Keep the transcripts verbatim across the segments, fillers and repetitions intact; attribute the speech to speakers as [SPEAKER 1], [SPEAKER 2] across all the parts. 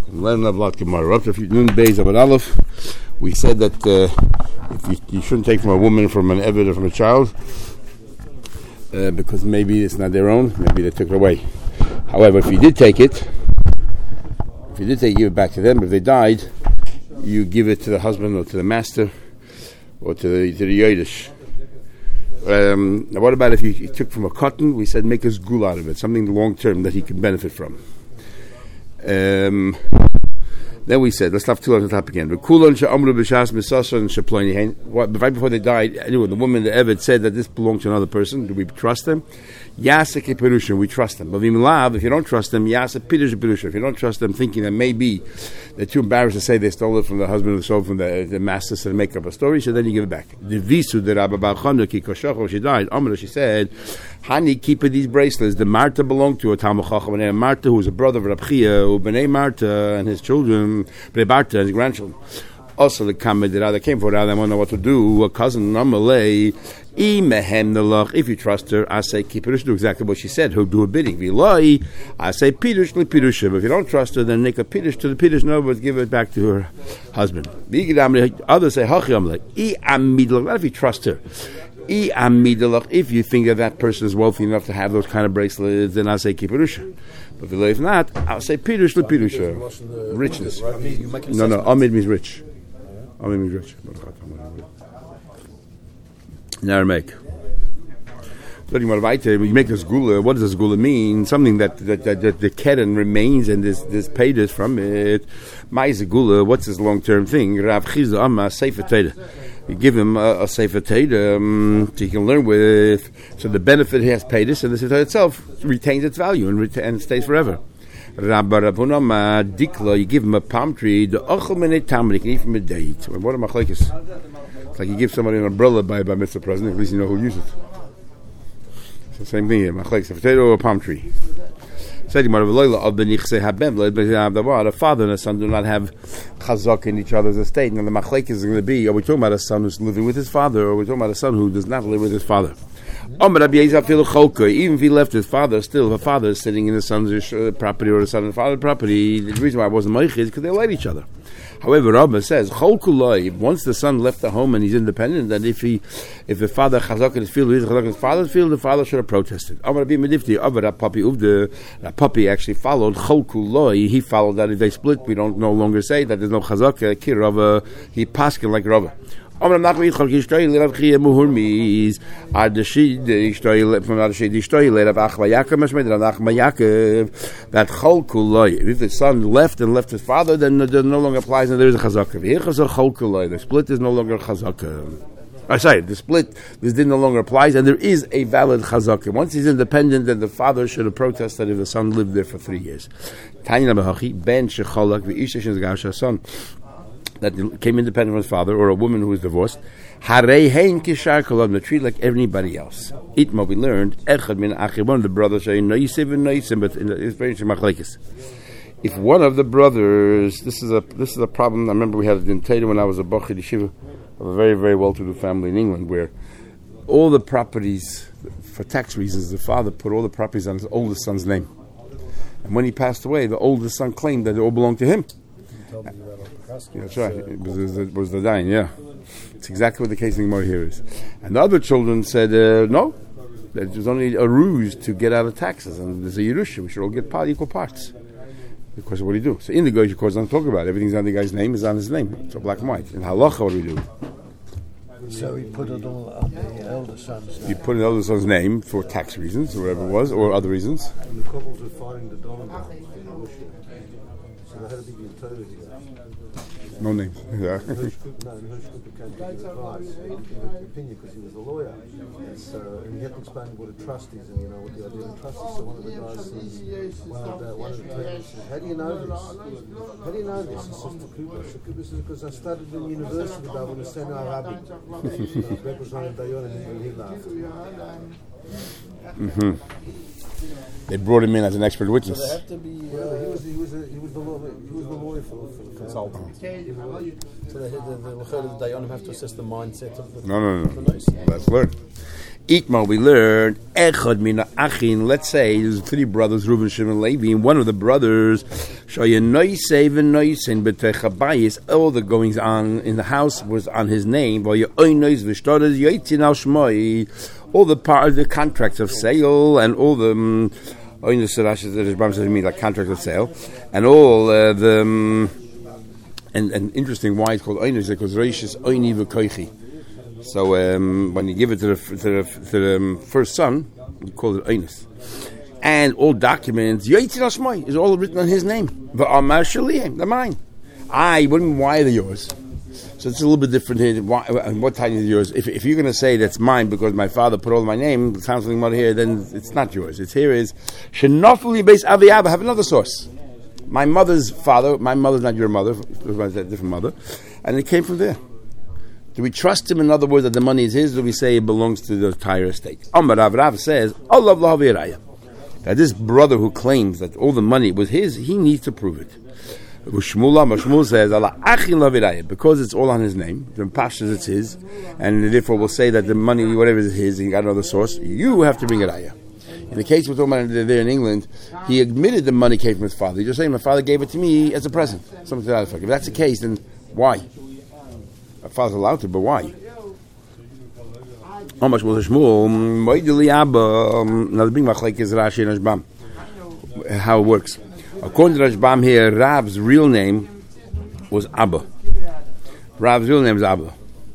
[SPEAKER 1] Learn of lot Gemara. Up to Nun Beis Abad Aleph, we said that uh, if you, you shouldn't take from a woman, from an Eved, or from a child, uh, because maybe it's not their own, maybe they took it away. However, if you did take it, if you did take it, give it back to them. If they died, you give it to the husband or to the master or to the to the Yodesh. Um, now, what about if you, you took from a cotton? We said make a zgul out of it, something long term that he can benefit from. Um, then we said, let's stop two on the top again. Right before they died, anyway, the woman, the Eved, said that this belonged to another person. Do we trust them? Yasek Perusha, we trust them. But if you don't trust them, Yasek Perusha. If you don't trust them, thinking that maybe they're too embarrassed to say they stole it from the husband or sold from the, the master, so they make up a story, so then you give it back. The Visu, the Rabba Bar Chana, ki Koshocho, she died. Amra, she said, Hani, keep these bracelets. The Marta belonged to a Talmud Chacham, and Marta, who was a brother of Rab Chia, who Bnei Marta, and his children, Bnei Barta, and his grandchildren. Also, the Kamed, the Rada came for it, I don't know what to do. A cousin, Amalei, if you trust her, I say keep Pirush, do exactly what she said. Who do a bidding? Vilai, I say Pirush li Pirush. But if you don't trust her, then make a Pirush to the Pirush. No, but give it back to her husband. Others say Hachiyam, if you trust her. If you think that that person is wealthy enough to have those kind of bracelets, then I say keep Pirush. But if not, I'll say Pirush li Pirush. Richness. No, no, Amid means rich. Amid means rich. Now make. So you make a zgula. What does a zgula mean? Something that that, that, that the keren remains and this this paydas from it. My zgula. What's this long term thing? Rav Chizda Amma Sefer Teda. You give him a, a Sefer Teda um, so he can learn with. So the benefit he has paydas, and the Sefer itself retains its value and reta- and stays forever. Rabba Rabunam Dikla. You give him a palm tree. The ochel menei tamar. You can eat from a date. What am I like? It's like you give somebody an umbrella by by Mister President, at least you know who uses it. It's the same thing here. Machlekes, a potato or a palm tree. Said a father and a son do not have chazak in each other's estate. Now the machlekes is going to be: are we talking about a son who's living with his father, or are we talking about a son who does not live with his father? Even if he left his father, still the father is sitting in his son's property or the son and father's property. The reason why I wasn't moich is because they like each other. However, Rabbah says, once the son left the home and he's independent, that if he, if the father chazak in his field, he's chazak in his father's field, the father should have protested. That puppy actually followed Cholkuloi. He followed that if they split, we don't no longer say that there's no chazak. Kir Rabbah, he paskin like Rabbah. That Cholkuloi. If the son left and left his father, then it no longer applies, and there is a chazaka. The split is no longer chazaka. I sorry, the split this did no longer applies, and there is a valid chazaka. Once he's independent, then the father should have protested if the son lived there for three years. Ben son that came independent from his father, or a woman who was divorced, treat like everybody else. Itma, we learned, one of the brothers saying, but in the inspiration machlekes. If one of the brothers, this is a this is a problem. I remember we had it in Teda when I was a bachur yeshiva of a very very well-to-do family in England, where all the properties, for tax reasons, the father put all the properties on his oldest son's name, and when he passed away, the oldest son claimed that they all belonged to him. Yeah, that's right. It was, it was the dying, yeah. It's exactly what the case in Gemara here is. And the other children said, uh, no, it was only a ruse to get out of taxes, and there's a Yerusha, we should all get part, equal parts. Because what do you do? So in the Goyish course, I'm talking about everything's on the guy's name, is on his name. So black and white. In Halacha, what do we do?
[SPEAKER 2] So we put it all on the elder son's name.
[SPEAKER 1] You put an elder son's name for tax reasons, or whatever it was, or other reasons.
[SPEAKER 3] And the couples were fighting the Donovan. So they had to be in Torah here.
[SPEAKER 1] No name. Yeah.
[SPEAKER 3] No, and Hirsch Cooper came to give advice, he gave an opinion because he was a lawyer. So, and he had to explain what a trust is and, you know, what the idea of a trust is. So one of the guys says, one of the, one of the trainers says, how do you know this? How do you know this? He says to Cooper, so Cooper says, because I studied in university, but I want to stand Arabic. That was one of Dayon and he laughed.
[SPEAKER 1] Mm-hmm. They brought him in as an expert witness.
[SPEAKER 2] So they have to be. Uh,
[SPEAKER 3] well, he was he was a, he was the lawyer he was the lawyer for, for the
[SPEAKER 2] consultant. So they the the the Dayanim have to assess the mindset of the.
[SPEAKER 1] No, no, no.
[SPEAKER 2] The
[SPEAKER 1] Let's learn. Itma, we learned, Echad mina achin, let's say there's three brothers, Reuben, Shimon, Levi, and one of the brothers, Shoyenoisei v'noisen b'techabayis, all the goings on in the house was on his name, Voyoinois v'shtodas yoitzin al shmoi, all the part of the contracts of sale, and all the, um, Oinus Sarashas, the Rishbam says to me, like contracts of sale, and all uh, the, um, and, and interesting why it's called Oinus, because Reishis Oini v'koichi. So um, when you give it to the, to the, to the um, first son, you call it Einus. And all documents, Yoitzin al Shmoi, is all written on his name. V'amar Shaliyim, they're mine. I wouldn't, why they're yours? So it's a little bit different here. Why, what time is yours? If, if you're going to say that's mine because my father put all my name, it sounds like here, then it's not yours. It's here is, Shenofli Beis Avi Abba, have another source. My mother's father, my mother's not your mother, it was a different mother, and it came from there. Do we trust him, in other words, that the money is his, or do we say it belongs to the entire estate? Amar Rav Rav says, Allah V'Haviraya, that this brother who claims that all the money was his, he needs to prove it. Shmuel says, Allah Achin Laviraya, because it's all on his name, the pashas it's his, and therefore we'll say that the money, whatever is his, he got another source, you have to bring a raya. In the case we're talking about there in England, he admitted the money came from his father. He's just saying, my father gave it to me as a present. Something to that effect. If that's the case, then why? A father's allowed to, but why? How much was a Shmuel? Now the big machlek is Rashi and Rashbam. How it works. According to Rashbam here, Rav's real name was Abba. Rav's real name is Abba.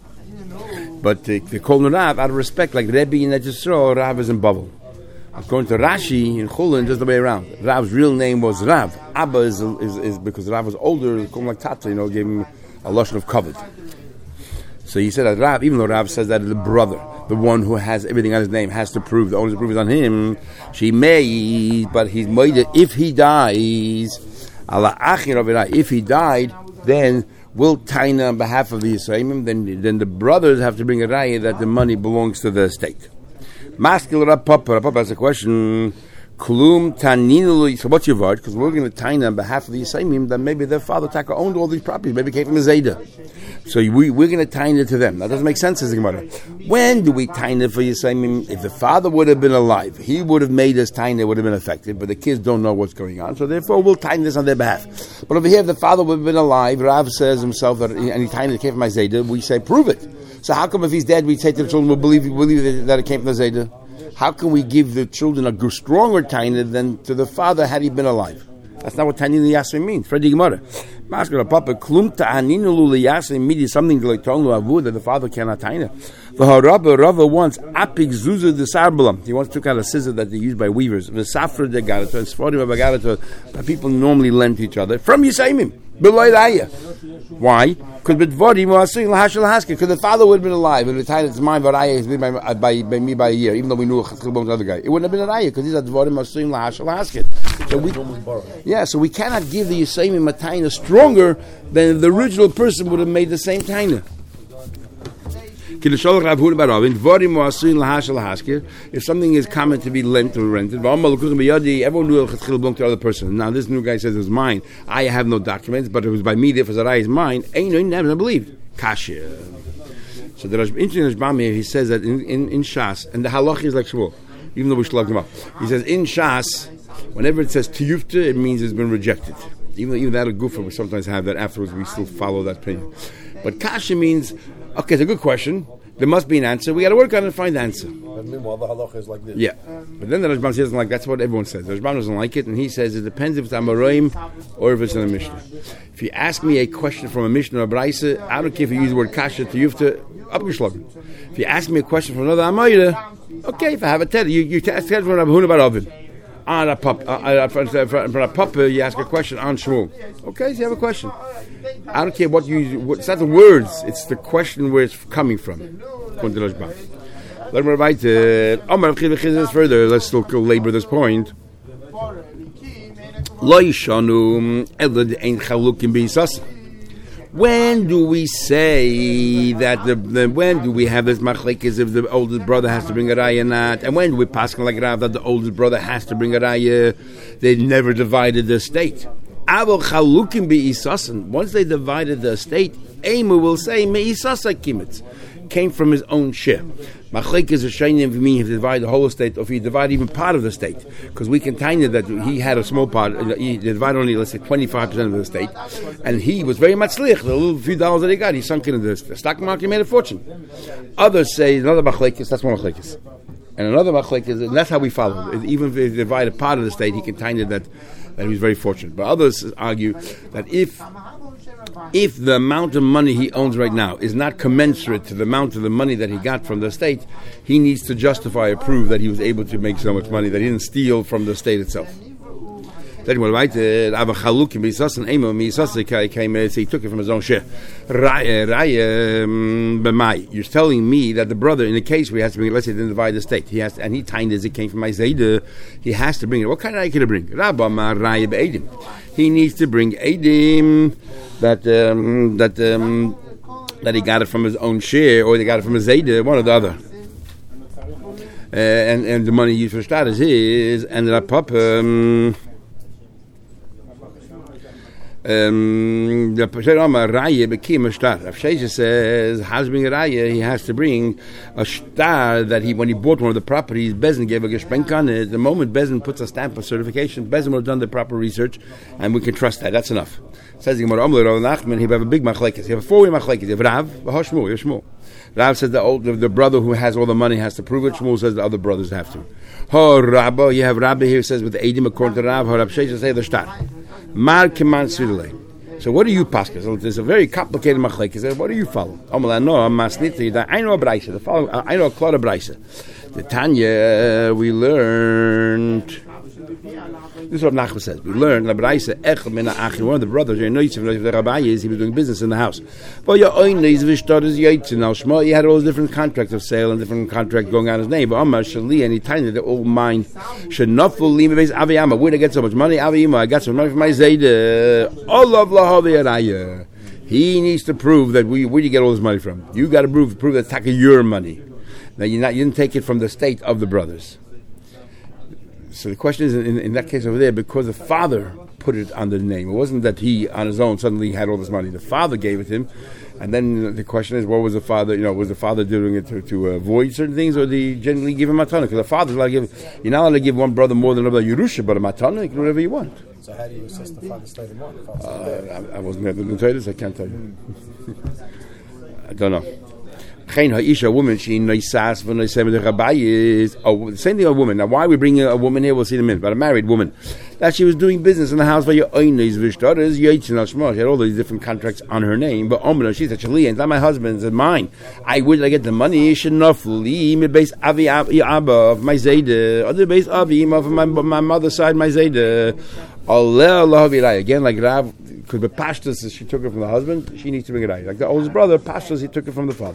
[SPEAKER 1] But they, they call him Rav out of respect, like Rebbe in Yisrael, Rav is in Babel. According to Rashi in Chulin, just the way around. Rav's real name was Rav. Abba is, is, is because Rav was older, they called him like Tata, you know, gave him a lashon of covet. So he said that Rav, even though Rav says that the brother, the one who has everything on his name, has to prove, the onus of proof is on him, she may, but he's made it, if he dies, Allah Achir, if he died, then will taina on behalf of the Yisraelim, then then the brothers have to bring a raya that the money belongs to the estate. Maskil Rav Papa, Rav Papa has a question. Klum Taninulu. So what's your word? Because we're going to taina on behalf of the Yisraelim that maybe their father Taka owned all these properties, maybe came from a Zayda. So we, we're going to taina to them. That doesn't make sense, says the Gemara. When do we taina for Yisraelim? If the father would have been alive, he would have made us taina, would have been effective, but the kids don't know what's going on, so therefore we'll taina this on their behalf. But over here, if the father would have been alive, Rav says himself that he, and he taina came from my Zayda, we say, prove it. So how come if he's dead, we say to the children, we'll believe, we'll believe that it came from the Zayda? How can we give the children a stronger taina than to the father had he been alive? That's not what tanin liyasei means. Freddy Gemara. Maskara Papa klum ta'aninu liyasei means something like tonu avu that the father cannot taina. The Harabba Rava wants apik zuzah de sarbalam. He wants to kind of scissor that they use by weavers. The safra de garato and sforim abagarato that people normally lend to each other from Yisraelim. Beloy raya. Why? Because the father would have been alive and the time it's mine, but raya is by, by, by me by a year, even though we knew the other guy. It wouldn't have been a raya because these are dvorim asuim lahashal hasket. So we, yeah, so we cannot give the Yisraelim a taina stronger than the original person would have made the same taina. If something is common to be lent or rented, everyone knew it belonged to the other person. Now this new guy says it's mine. I have no documents, but it was by me, therefore Zarai is mine. Ain't no never believed. Kasha. So the interesting Rashbam here, he says that in, in, in Shas, and the halach is like Shmuel, even though we slugged him up. He says in Shas, whenever it says tiyufta, it means it's been rejected. Even even that a gufa, we sometimes have that afterwards. We still follow that opinion. But kasha means, okay, it's a good question. There must be an answer. We got to work on it and find the answer.
[SPEAKER 3] But meanwhile, the halacha is like this.
[SPEAKER 1] Yeah. But then the Rashbam says like that's what everyone says. The Rashbam doesn't like it, and he says it depends if it's Amoraim or if it's in a Mishnah. If you ask me a question from a Mishnah or a Braisa, I don't care if you use the word kasha to yufta, upgeschlagen. If you ask me a question from another Amoyra, okay, if I have a ted, you, you ask from Rabbi Huna about Oven. On a pup, uh, uh, for, for, for a papa, you ask a question on Shmuel. Okay, so you have a question. I don't care what you. What, it's not the words; it's the question where it's coming from. Let me write it. Further, let's still labor this point. When do we say that the, the when do we have this machlekes if the oldest brother has to bring a raya or not? And when do we pass like Rav that the oldest brother has to bring a raya? They never divided the estate. Once they divided the estate, Emu will say me'isasa kimitz. came from his own share. Machlekes is a shaynim if you divide the whole estate, or if you divide even part of the estate, because we can tell you that he had a small part. He divided only, let's say, twenty-five percent of the estate, and he was very much lich. The little few dollars that he got, he sunk into the stock market, he made a fortune. Others say another machlekes, that's one machlekes, and another machlekes, and that's how we follow. Even if he divided part of the estate, he can tell you that that he was very fortunate. But others argue that if If the amount of money he owns right now is not commensurate to the amount of the money that he got from the state, he needs to justify or prove that he was able to make so much money, that he didn't steal from the state itself. Then he came and he took it from his own share. You're telling me that the brother, in the case where he has to bring it, let's say he didn't divide the state, he has to, and he timed as it came from my Zayda, he has to bring it. What kind of raya can he bring? He needs to bring Eidim that um, that um, that he got it from his own share, or he got it from his Zayda, one or the other. Uh, and and the money used for start is his, and the pop. Um, Um, the Raya became a star. Rav Shesha says, how to bring a Raya? He has to bring a star that he, when he bought one of the properties, Bezin gave a geshpenk on it. The moment Bezin puts a stamp of certification, Bezin will have done the proper research, and we can trust that. That's enough. Says the Gemara, Amle Rav Nachman, he have a big machlekes. You have a four-way machlekes. You have Rav, Shmuel, you have Shmuel. Rav says the, old, the, the brother who has all the money has to prove it. Shmuel says the other brothers have to. Ho Rabba, you have Rabbi here says with the Eidim according to Rav. Ho Rav Shesha say the star. Mar keman sirle. So what do you pascha? So there's a very complicated machlekes. What do you follow? Amala no, masniti. I know a brayse. The following, I know a klora brayse. The Tanya we learned. This is what Nachman says. We learned the brayse. Echad min ha'achim. One of the brothers, you know, the rabbi is he was doing business in the house. But your own is v'shtar is yaitz now shma. He had all these different contracts of sale and different contracts going on his name. But Amar Shali and he timed it all mine. Shenaful lima beis aviyama. Where did I get so much money? Aviyama. I got some money from my zayda. All of lahaviyaraya. He needs to prove that we. Where do you get all this money from? You got to prove prove that taka your money. Now you're not. You didn't take it from the state of the brothers. So the question is, in, in that case over there, because the father put it under the name. It wasn't that he, on his own, suddenly had all this money. The father gave it to him. And then the question is, what was the father, you know, was the father doing it to, to avoid certain things, or did he generally give him matana? Because the father's allowed to give, you're not allowed to give one brother more than another Yerusha, but a matana, you can do whatever you want.
[SPEAKER 4] So how do you assess the father's state of mind?
[SPEAKER 1] Uh, I, I wasn't there to tell you this, I can't tell you. I don't know. A woman, she noisas when they say the rabbi is oh, same thing. A woman. Now, why are we bringing a woman here? We'll see in a minute. But a married woman, that she was doing business in the house for your own vishtars. She had all these different contracts on her name. But Omra, she said, "Shali, it's not my husband's, it's mine. I would I get the money. Shenafli me base avi abba of my zayda, other base avi of my my mother's side my zayda. Allah Allah again like Rav. Because the pashtas, she took it from the husband, she needs to bring it out. Like the oldest brother, pashtas, he took it from the father.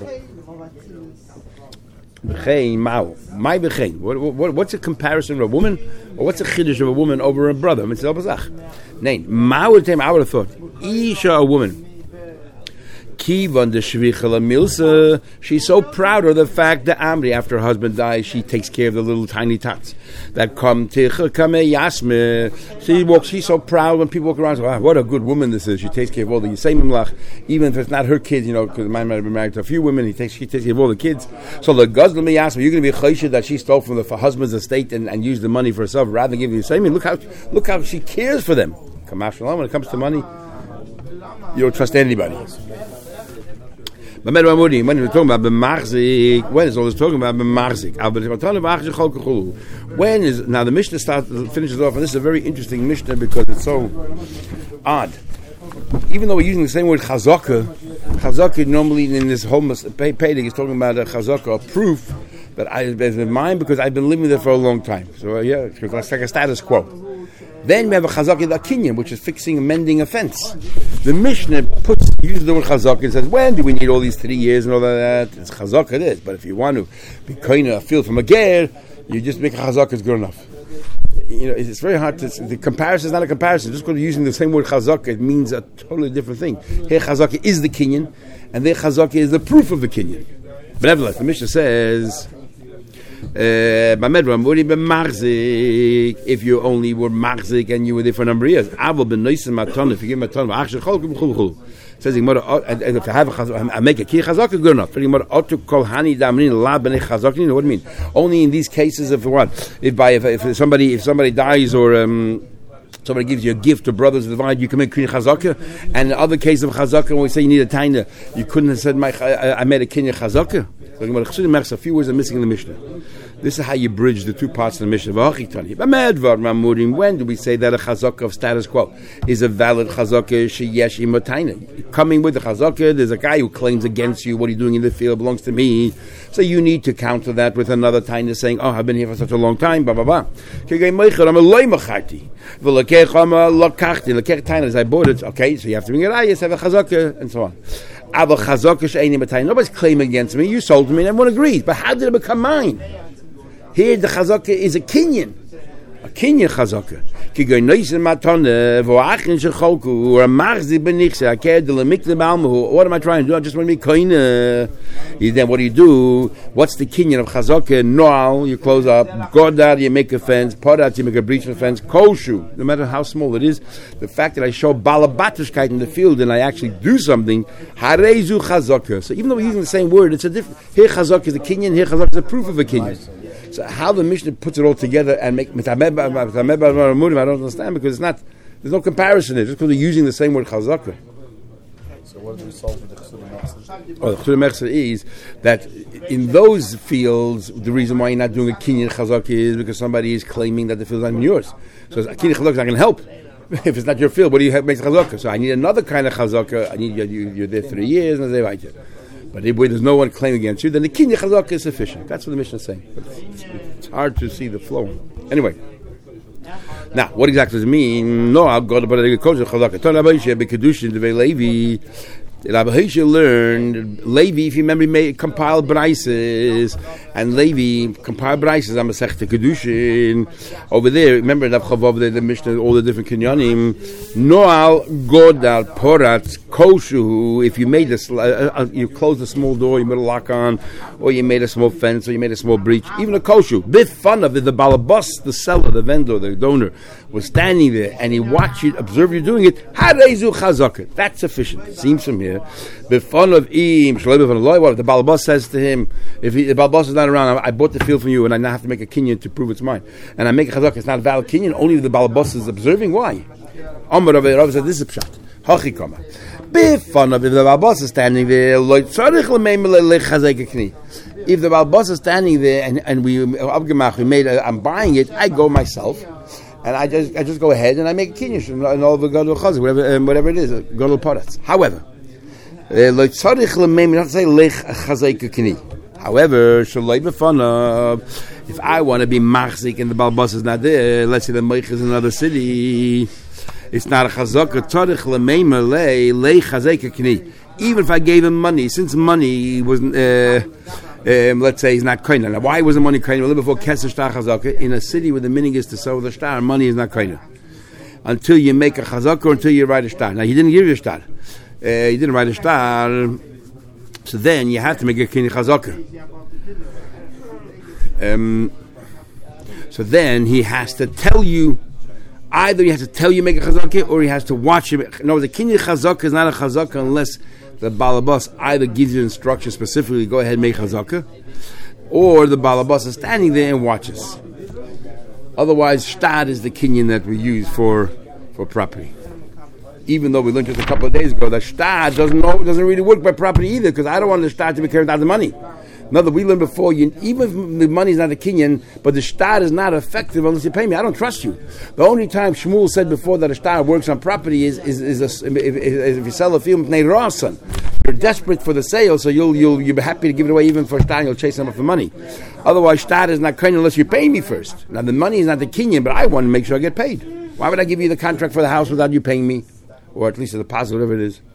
[SPEAKER 1] My what, what, what's a comparison of a woman, or what's a chiddush of a woman over a brother? I mean, Ma would I would have thought, Isha, a woman. Kivan de Shvichela Milsa, she's so proud of the fact that Amri, after her husband dies, she takes care of the little tiny tots that come to Kame Yasme. She walks, she's so proud when people walk around, wow, what a good woman this is. She takes care of all the Yisayim Mlach, even if it's not her kids, you know, because my might have been married to a few women, he takes, she takes care of all the kids. So the Gazlam Yasme, you're going to be chayshid that she stole from the for husband's estate and, and used the money for herself rather than giving Yisayim. Look how, look how she cares for them. Kamash Shalom, when it comes to money, you don't trust anybody. When we're talking about b'machzik, when is all this talking about b'machzik? When is now the Mishnah starts finishes off, and this is a very interesting Mishnah because it's so odd. Even though we're using the same word chazaka, chazaka normally in this whole Pedic is talking about a chazaka, a proof that I have in mind because I've been living there for a long time. So uh, yeah, because it's like a status quo. Then we have a chazaka the kinyan, which is fixing and mending a fence. The Mishnah puts uses the word chazaka and says, when do we need all these three years and all that? It's chazaka it is, but if you want to be kind of a field from a ger, you just make a chazaka is good enough. You know, it's very hard to. The comparison is not a comparison. Just because you're using the same word chazaka, it means a totally different thing. Here chazaka is the kinyan, and there chazaka is the proof of the kinyan. But nevertheless, the Mishnah says. If you only were marzik and you were there for a number of years, Avol ben Noisim Matan, if you give him a ton of Achshel Cholkum Chulchul. Says the Gemara, and if I have a chazak, I make a ki chazaka, good enough. The Gemara, Otu kol hani damrin la b'nei chazak. You know what I mean? Only in these cases of what? If by if, if somebody if somebody dies or um, somebody gives you a gift to brothers of the divine, you can make kinyan chazaka. And in other cases of chazaka, when we say you need a taina, you couldn't have said, my, I, I made a kinyan chazaka. So the Gemara, a few words are missing in the Mishnah. This is how you bridge the two parts of the Mishnah. When do we say that a chazaka of status quo is a valid chazaka sheyesh imotayna? Coming with the chazaka, there's a guy who claims against you, what are you doing in the field belongs to me. So you need to counter that with another taina saying, oh, I've been here for such a long time, blah, blah, blah. I bought it, okay, so you have to bring it out, you have a chazaka, and so on. Nobody's claiming against me, you sold to me and everyone agrees, but how did it become mine? Here the chazaka is a kinyan, a kinyan chazaka. Kigoy noisen matone voachin shecholku or a marzi benichse aked le mikle balmu. What am I trying to do? I just want to be koine. Then what do you do? What's the kinyan of chazaka? Noal, you close up. Godad, you make a fence. Podat, you make a breach in the fence. Koshu, no matter how small it is, the fact that I show balabatishkeit in the field and I actually do something, harezu chazaka. So even though we're using the same word, it's a different. Here chazaka is a kinyan. Here chazaka is a proof of a kinyan. So how the Mishnah puts it all together and make mitameb I don't understand, because it's not, there's no comparison there, just because they're using the same word chazaka.
[SPEAKER 4] So what do we solve with the Chsudah Mechzer?
[SPEAKER 1] Oh, the Chsudah Mechzer is that in those fields, the reason why you're not doing a kinyan chazaka is because somebody is claiming that the field is not yours. So a kinyan chazaka is not going to help. If it's not your field, what do you have make chazaka? So I need another kind of chazaka. I need you, you're there three years, and they write it. But if there's no one claiming against you, then the kinyan chazaka is sufficient. That's what the Mishnah is saying. But it's, it's hard to see the flow. Anyway. Now, what exactly does it mean? No, I'll go to the chazaka. Tell Rabbi Yishia bekedushin devei Levi. Rabbi Yishia learned Levi, if you remember, made compiled braises, and Levi compiled braises. I'm a sechta kedushin over there. Remember that over there, the Mishnah, all the different kinyanim. Noal godal porat koshu. If you made a, uh, uh, you closed a small door, you made a lock on, or you made a small fence, or you made a small breach, even a koshu. Bit fun of it. The balabas, the seller, the vendor, the donor, was standing there, and he watched you, observed you doing it. Harezu chazaka. That's sufficient. It seems from here. Bit fun of im shalei what if the balabas says to him, if he, the balabas is not around, I, I bought the field from you, and I now have to make a kinyan to prove it's mine, and I make a chazaka, it's not a valid kinyan. Only if the balabas is observing. Why? Amar Rav Rav said this is a pshat. Hachi kama. Bit fun of if the balabas is standing there, loy tzarich lemeimel lechazek kni. If the balabas is standing there and and we abgemach we made a, I'm buying it, I go myself. And I just I just go ahead and I make a kinyan and all the gadol chazak, whatever um, whatever it is, gadol parats. However, like tzarich lemeim, not say lech chazek kni. However, shalei b'fanav, if I want to be machzik and the balbas is not there, let's say the meich is in another city, it's not a chazaka. Tzarich lemeim le le chazek kni. Even if I gave him money, since money wasn't. Uh, Um, let's say he's not koina. Now, why wasn't money koina? A little before Kesser Shtar Chazaka, in a city where the meaning is to sell the star, money is not koina. Until you make a chazaka or until you write a star. Now, he didn't give you a star. Uh, he didn't write a star. So then you have to make a kini chazaka. Um, so then he has to tell you, either he has to tell you make a chazaka or he has to watch you. No, the kini chazaka is not a chazaka unless the balabas either gives you instructions specifically, go ahead and make chazaka, or the balabas is standing there and watches. Otherwise, shtad is the kinyan that we use for for property. Even though we learned just a couple of days ago that shtad doesn't know, doesn't really work by property either, because I don't want the shtad to be carried out the money. Another, we learned before, you, even if the money is not a kinyan, but the shtar is not effective unless you pay me. I don't trust you. The only time Shmuel said before that a shtar works on property is is, is, a, if, if, if you sell a field, you're desperate for the sale, so you'll you'll you'll be happy to give it away even for shtar. You'll chase them up for money. Otherwise, shtar is not kinyan unless you pay me first. Now the money is not the kinyan, but I want to make sure I get paid. Why would I give you the contract for the house without you paying me, or at least the deposit, whatever it is?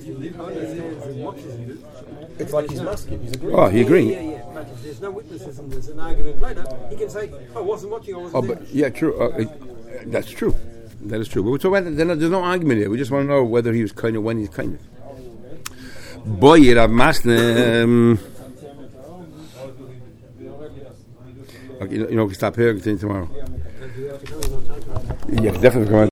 [SPEAKER 4] It's like he's masking. He's agreeing.
[SPEAKER 1] Oh, he agreeing.
[SPEAKER 5] Yeah, yeah, yeah. But if there's no witnesses and there's an argument later, he can say, "I wasn't watching. I wasn't."
[SPEAKER 1] Oh, but yeah, true. Uh, it, that's true. That is true. But we're talking about, there's no argument here. We just want to know whether he was kind of when he's kind of. Boy, Rav Masne. Okay, you know, you know, we can stop here and continue tomorrow.
[SPEAKER 5] And you have to come and talk about it.
[SPEAKER 1] Yeah, definitely come on.